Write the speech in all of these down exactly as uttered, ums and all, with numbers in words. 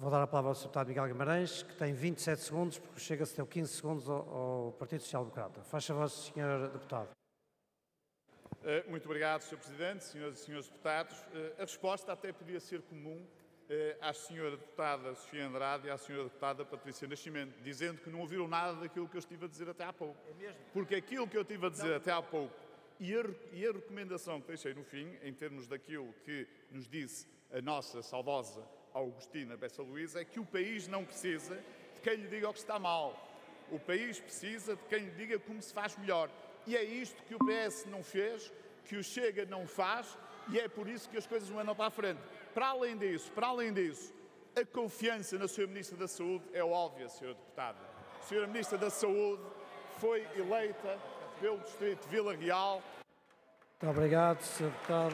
Vou dar a palavra ao senhor Deputado Miguel Guimarães, que tem vinte e sete segundos, porque chega-se a ter quinze segundos ao, ao Partido Social Democrata. Faz favor, senhor Deputado. Muito obrigado, senhor Presidente, senhoras e senhores deputados. A resposta até podia ser comum à senhora deputada Sofia Andrade e à senhora deputada Patrícia Nascimento, dizendo que não ouviram nada daquilo que eu estive a dizer até há pouco. É mesmo? Porque aquilo que eu estive a dizer não. até há pouco e a, e a recomendação que deixei no fim, em termos daquilo que nos disse a nossa saudosa Augustina Bessa Luísa, é que o país não precisa de quem lhe diga o que está mal. O país precisa de quem lhe diga como se faz melhor. E é isto que o P S não fez, que o Chega não faz, e é por isso que as coisas não andam para a frente. Para além disso, para além disso, a confiança na senhora Ministra da Saúde é óbvia, senhora Deputada. A senhora Ministra da Saúde foi eleita pelo Distrito de Vila Real. Muito obrigado, senhor Deputado.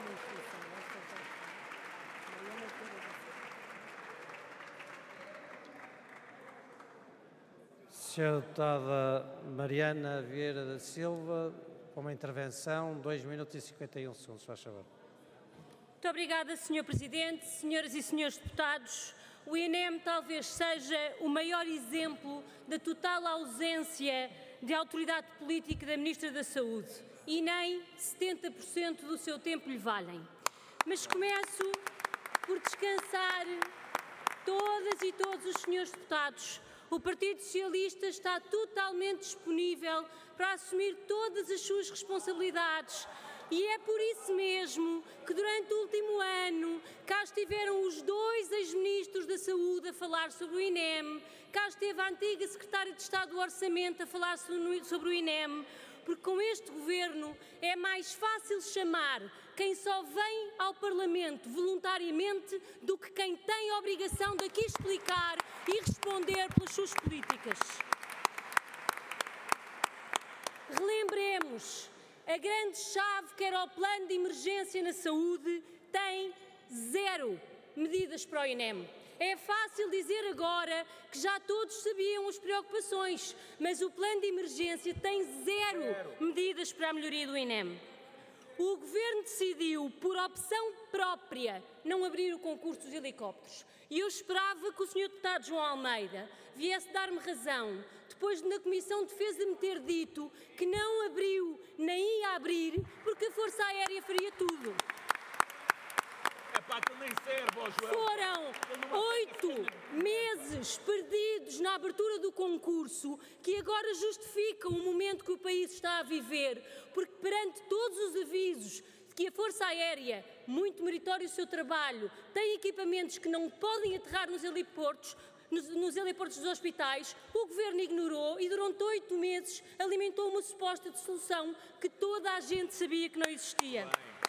Senhora Deputada Mariana Vieira da Silva, com uma intervenção, dois minutos e cinquenta e um segundos, faz favor. Muito obrigada, senhor Presidente, senhoras e senhores deputados. O I N E M talvez seja o maior exemplo da total ausência de autoridade política da Ministra da Saúde e nem setenta por cento do seu tempo lhe valem. Mas começo por descansar todas e todos os senhores deputados. O Partido Socialista está totalmente disponível para assumir todas as suas responsabilidades e é por isso mesmo que durante o último ano cá estiveram os dois ex-ministros da Saúde a falar sobre o I N E M, cá esteve a antiga Secretária de Estado do Orçamento a falar sobre o I N E M, porque com este governo é mais fácil chamar quem só vem ao Parlamento voluntariamente do que quem tem a obrigação de aqui explicar e responder pelas suas políticas. Relembremos, a grande chave que era o plano de emergência na saúde tem zero medidas para o I N E M. É fácil dizer agora que já todos sabiam as preocupações, mas o plano de emergência tem zero, zero medidas para a melhoria do I N E M. O Governo decidiu, por opção própria, não abrir o concurso dos helicópteros. E eu esperava que o senhor Deputado João Almeida viesse dar-me razão, depois de na Comissão de Defesa me ter dito que não abriu nem ia abrir, porque a Força Aérea faria tudo. Foram oito meses perdidos na abertura do concurso que agora justificam o momento que o país está a viver, porque perante todos os avisos de que a Força Aérea, muito meritório o seu trabalho, tem equipamentos que não podem aterrar nos heliportos, nos, nos heliportos dos hospitais, o Governo ignorou e durante oito meses alimentou uma suposta de solução que toda a gente sabia que não existia.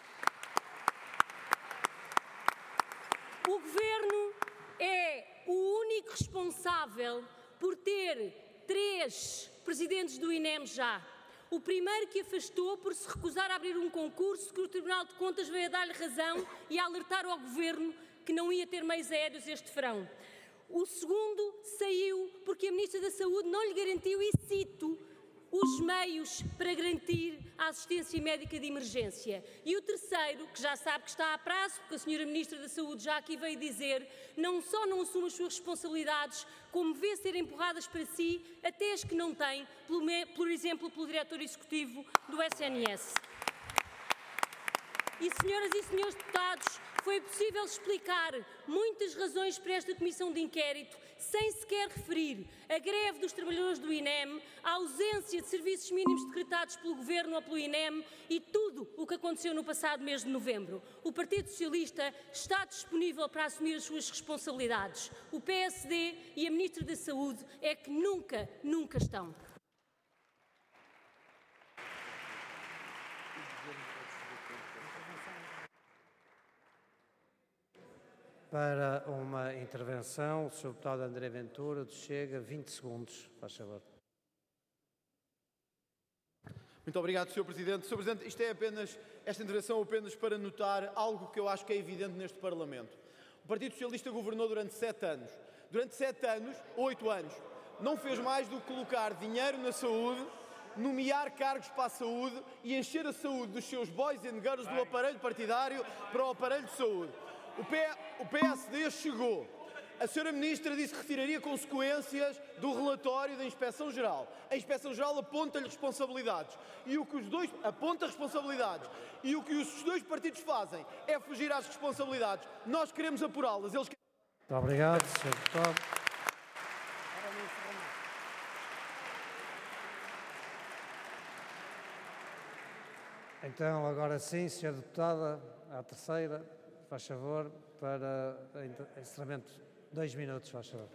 O Governo é o único responsável por ter três presidentes do I N E M já. O primeiro que afastou por se recusar a abrir um concurso que o Tribunal de Contas veio a dar-lhe razão e a alertar ao Governo que não ia ter meios aéreos este verão. O segundo saiu porque a Ministra da Saúde não lhe garantiu, e cito, os meios para garantir a assistência médica de emergência. E o terceiro, que já sabe que está a prazo, porque a senhora Ministra da Saúde já aqui veio dizer, não só não assume as suas responsabilidades, como vê ser empurradas para si, até as que não tem, por exemplo, pelo Diretor Executivo do S N S. E, senhoras e senhores deputados, foi possível explicar muitas razões para esta comissão de inquérito, sem sequer referir a greve dos trabalhadores do I N E M, a ausência de serviços mínimos decretados pelo Governo ou pelo I N E M e tudo o que aconteceu no passado mês de novembro. O Partido Socialista está disponível para assumir as suas responsabilidades. O P S D e a Ministra da Saúde é que nunca, nunca estão. Para uma intervenção, o senhor Deputado André Ventura, do Chega, vinte segundos, faz favor. Muito obrigado, senhor Presidente. senhor Presidente, isto é apenas, esta intervenção apenas para notar algo que eu acho que é evidente neste Parlamento. O Partido Socialista governou durante sete anos. Durante sete anos, oito anos, não fez mais do que colocar dinheiro na saúde, nomear cargos para a saúde e encher a saúde dos seus boys and girls do aparelho partidário para o aparelho de saúde. O P S D chegou A senhora Ministra disse que retiraria consequências do relatório da Inspeção-Geral. A Inspeção-Geral aponta-lhe responsabilidades. E o que os dois... aponta responsabilidades. E o que os dois partidos fazem é fugir às responsabilidades. Nós queremos apurá-las. Eles... Muito obrigado, senhor Deputado. Então, agora sim, senhora Deputada, à terceira, faz favor, para encerramento. Dois minutos, faz favor.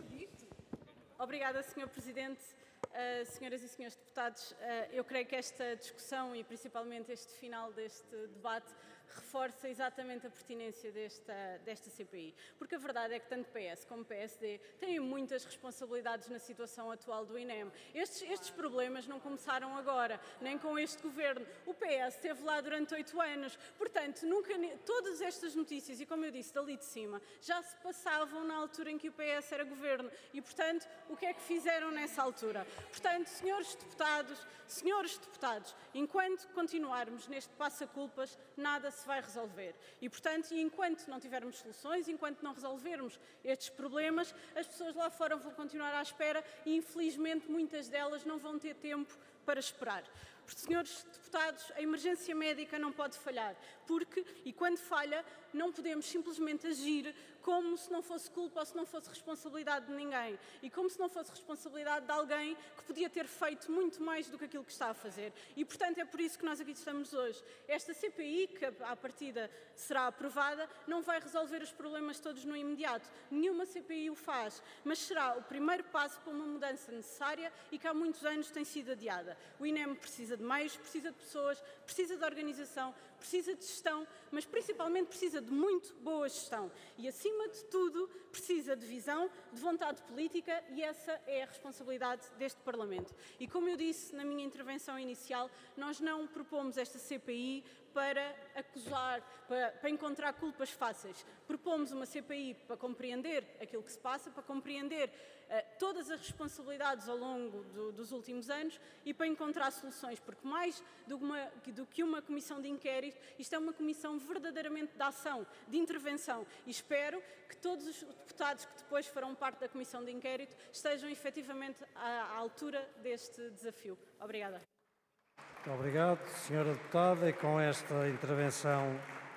Obrigada, senhor Presidente. Uh, senhoras e senhores deputados, uh, eu creio que esta discussão e principalmente este final deste debate reforça exatamente a pertinência desta, desta C P I. Porque a verdade é que tanto P S como P S D têm muitas responsabilidades na situação atual do I N E M. Estes, estes problemas não começaram agora, nem com este governo. O P S esteve lá durante oito anos. Portanto, nunca, todas estas notícias, e como eu disse, dali de cima, já se passavam na altura em que o P S era governo. E, portanto, o que é que fizeram nessa altura? Portanto, senhores deputados, senhores deputados, enquanto continuarmos neste passa-culpas, nada se vai resolver. E, portanto, enquanto não tivermos soluções, enquanto não resolvermos estes problemas, as pessoas lá fora vão continuar à espera e, infelizmente, muitas delas não vão ter tempo para esperar. Porque, senhores deputados, a emergência médica não pode falhar, porque, e quando falha, não podemos simplesmente agir como se não fosse culpa ou se não fosse responsabilidade de ninguém. E como se não fosse responsabilidade de alguém que podia ter feito muito mais do que aquilo que está a fazer. E, portanto, é por isso que nós aqui estamos hoje. Esta C P I, que à partida será aprovada, não vai resolver os problemas todos no imediato. Nenhuma C P I o faz, mas será o primeiro passo para uma mudança necessária e que há muitos anos tem sido adiada. O I N E M precisa de meios, precisa de pessoas, precisa de organização, precisa de gestão, mas principalmente precisa de muito boa gestão. E, acima de tudo, precisa de visão, de vontade política, e essa é a responsabilidade deste Parlamento. E, como eu disse na minha intervenção inicial, nós não propomos esta C P I para acusar, para, para encontrar culpas fáceis. Propomos uma C P I para compreender aquilo que se passa, para compreender uh, todas as responsabilidades ao longo do, dos últimos anos e para encontrar soluções, porque mais do, uma, do que uma comissão de inquérito, isto é uma comissão verdadeiramente de ação, de intervenção. E espero que todos os deputados que depois farão parte da comissão de inquérito estejam efetivamente à, à altura deste desafio. Obrigada. Muito obrigado, senhora Deputada. E com esta intervenção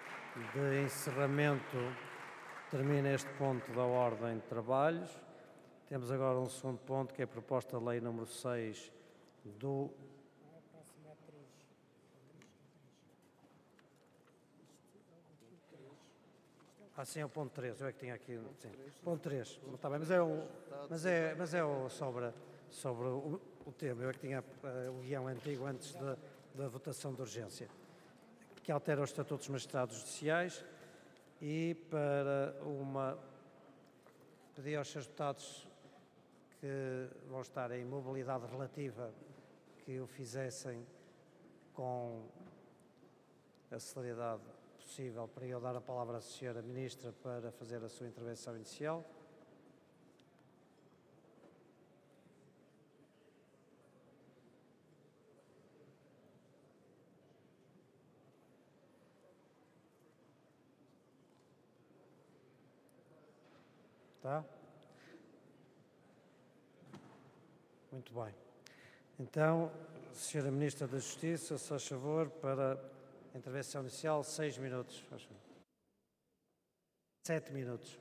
de encerramento termina este ponto da ordem de trabalhos. Temos agora um segundo ponto, que é a proposta de lei número seis do... Ah, sim, é o ponto três, eu é que tinha aqui... Sim, ponto três, está bem, mas é, o, mas é, mas é o sobre, sobre o, o tema, eu é que tinha uh, o guião antigo antes da, da votação de urgência, que altera os estatutos dos magistrados judiciais e para uma... pedir aos seus deputados que vão estar em mobilidade relativa que o fizessem com a celeridade possível para eu dar a palavra à senhora Ministra para fazer a sua intervenção inicial. Tá? Muito bem. Então, senhora Ministra da Justiça, se faz favor, para a intervenção inicial, seis minutos. Faz favor. Sete minutos.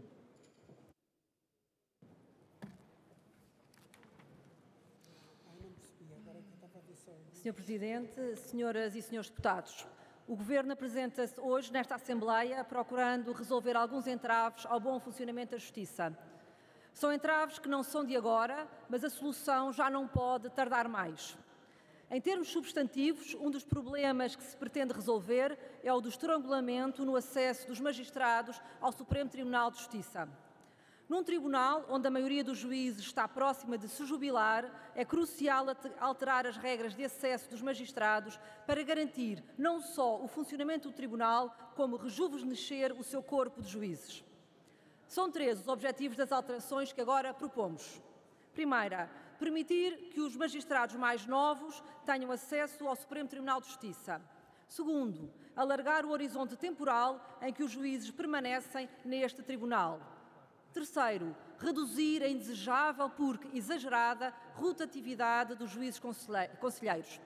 senhor Presidente, senhoras e senhores deputados, o Governo apresenta-se hoje nesta Assembleia procurando resolver alguns entraves ao bom funcionamento da Justiça. São entraves que não são de agora, mas a solução já não pode tardar mais. Em termos substantivos, um dos problemas que se pretende resolver é o do estrangulamento no acesso dos magistrados ao Supremo Tribunal de Justiça. Num tribunal onde a maioria dos juízes está próxima de se jubilar, é crucial alterar as regras de acesso dos magistrados para garantir não só o funcionamento do tribunal, como rejuvenescer o seu corpo de juízes. São três os objetivos das alterações que agora propomos. Primeira, permitir que os magistrados mais novos tenham acesso ao Supremo Tribunal de Justiça. Segundo, alargar o horizonte temporal em que os juízes permanecem neste tribunal. Terceiro, reduzir a indesejável porque exagerada rotatividade dos juízes conselheiros.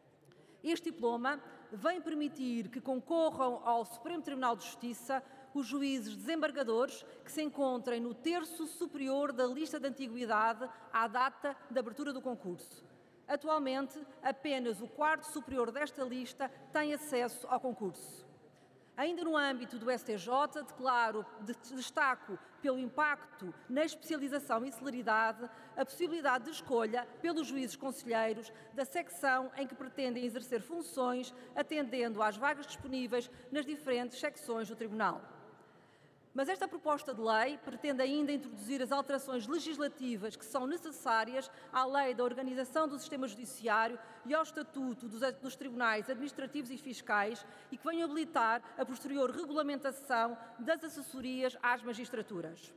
Este diploma vem permitir que concorram ao Supremo Tribunal de Justiça os juízes desembargadores que se encontrem no terço superior da lista de antiguidade à data de abertura do concurso. Atualmente, apenas o quarto superior desta lista tem acesso ao concurso. Ainda no âmbito do S T J, declaro, destaco pelo impacto na especialização e celeridade a possibilidade de escolha pelos juízes conselheiros da secção em que pretendem exercer funções, atendendo às vagas disponíveis nas diferentes secções do Tribunal. Mas esta proposta de lei pretende ainda introduzir as alterações legislativas que são necessárias à Lei da Organização do Sistema Judiciário e ao Estatuto dos, dos Tribunais Administrativos e Fiscais e que venham habilitar a posterior regulamentação das assessorias às magistraturas.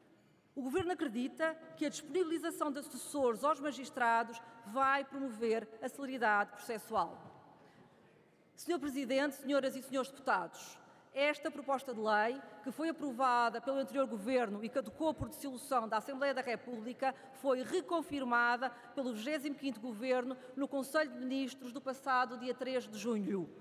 O Governo acredita que a disponibilização de assessores aos magistrados vai promover a celeridade processual. senhor Presidente, senhoras e senhores deputados, esta proposta de lei, que foi aprovada pelo anterior Governo e caducou por dissolução da Assembleia da República, foi reconfirmada pelo vigésimo quinto Governo no Conselho de Ministros do passado dia três de junho.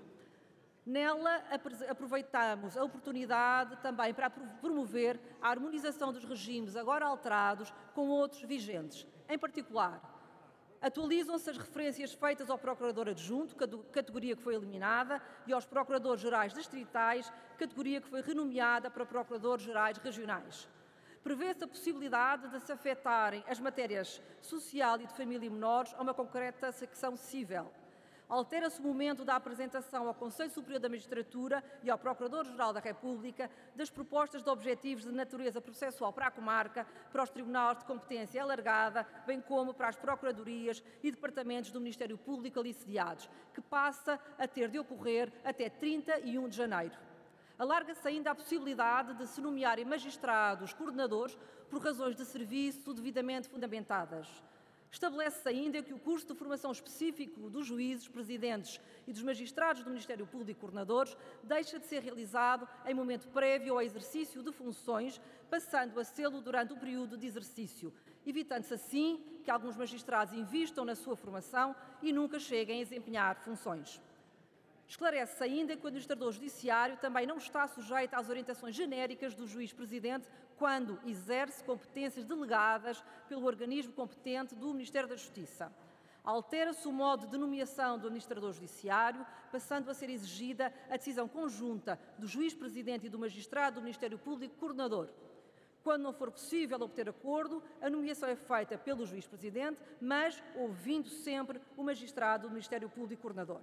Nela, aproveitamos a oportunidade também para promover a harmonização dos regimes agora alterados com outros vigentes. Em particular, atualizam-se as referências feitas ao Procurador Adjunto, categoria que foi eliminada, e aos Procuradores-Gerais Distritais, categoria que foi renomeada para Procuradores-Gerais Regionais. Prevê-se a possibilidade de se afetarem as matérias social e de família e menores a uma concreta secção cível. Altera-se o momento da apresentação ao Conselho Superior da Magistratura e ao Procurador-Geral da República das propostas de objetivos de natureza processual para a comarca, para os tribunais de competência alargada, bem como para as procuradorias e departamentos do Ministério Público ali sediados, que passa a ter de ocorrer até trinta e um de janeiro. Alarga-se ainda a possibilidade de se nomearem magistrados coordenadores por razões de serviço devidamente fundamentadas. Estabelece-se ainda que o curso de formação específico dos juízes, presidentes e dos magistrados do Ministério Público coordenadores deixa de ser realizado em momento prévio ao exercício de funções, passando a sê-lo durante o período de exercício, evitando-se assim que alguns magistrados invistam na sua formação e nunca cheguem a desempenhar funções. Esclarece-se ainda que o administrador judiciário também não está sujeito às orientações genéricas do juiz-presidente quando exerce competências delegadas pelo organismo competente do Ministério da Justiça. Altera-se o modo de nomeação do administrador judiciário, passando a ser exigida a decisão conjunta do juiz-presidente e do magistrado do Ministério Público coordenador. Quando não for possível obter acordo, a nomeação é feita pelo juiz-presidente, mas ouvindo sempre o magistrado do Ministério Público coordenador.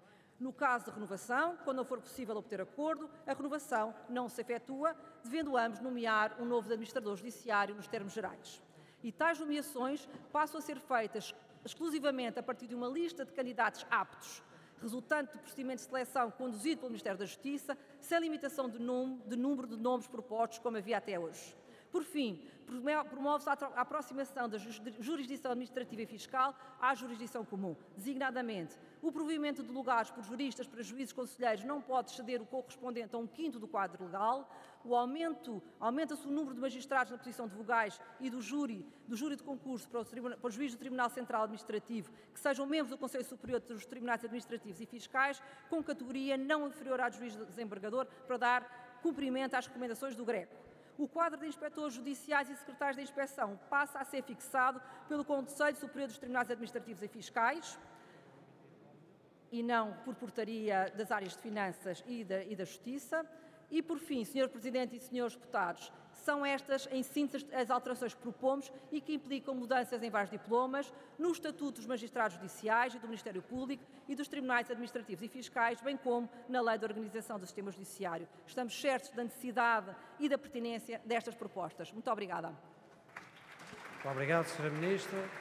No caso de renovação, quando não for possível obter acordo, a renovação não se efetua, devendo ambos nomear um novo administrador judiciário nos termos gerais. E tais nomeações passam a ser feitas exclusivamente a partir de uma lista de candidatos aptos, resultante do procedimento de seleção conduzido pelo Ministério da Justiça, sem limitação de, nome, de número de nomes propostos, como havia até hoje. Por fim, promove-se a aproximação da jurisdição administrativa e fiscal à jurisdição comum. Designadamente, o provimento de lugares por juristas para juízes conselheiros não pode exceder o correspondente a um quinto do quadro legal. O aumento, aumenta-se o número de magistrados na posição de vogais e do júri, do júri de concurso para o, para o juiz do Tribunal Central Administrativo, que sejam membros do Conselho Superior dos Tribunais Administrativos e Fiscais, com categoria não inferior à de juiz desembargador, para dar cumprimento às recomendações do GRECO. O quadro de inspectores judiciais e secretários de inspeção passa a ser fixado pelo Conselho Superior dos Tribunais Administrativos e Fiscais e não por portaria das áreas de Finanças e da, e da Justiça. E, por fim, senhor Presidente e senhores deputados, são estas, em síntese, as alterações que propomos e que implicam mudanças em vários diplomas, no Estatuto dos Magistrados Judiciais e do Ministério Público e dos Tribunais Administrativos e Fiscais, bem como na Lei de Organização do Sistema Judiciário. Estamos certos da necessidade e da pertinência destas propostas. Muito obrigada. Muito obrigado, senhora Ministra.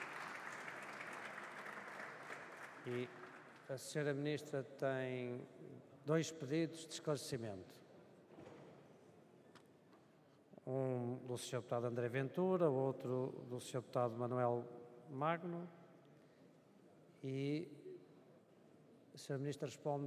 E a senhora Ministra tem dois pedidos de esclarecimento. Um do senhor Deputado André Ventura, outro do senhor Deputado Manuel Magno. E a senhora Ministra responde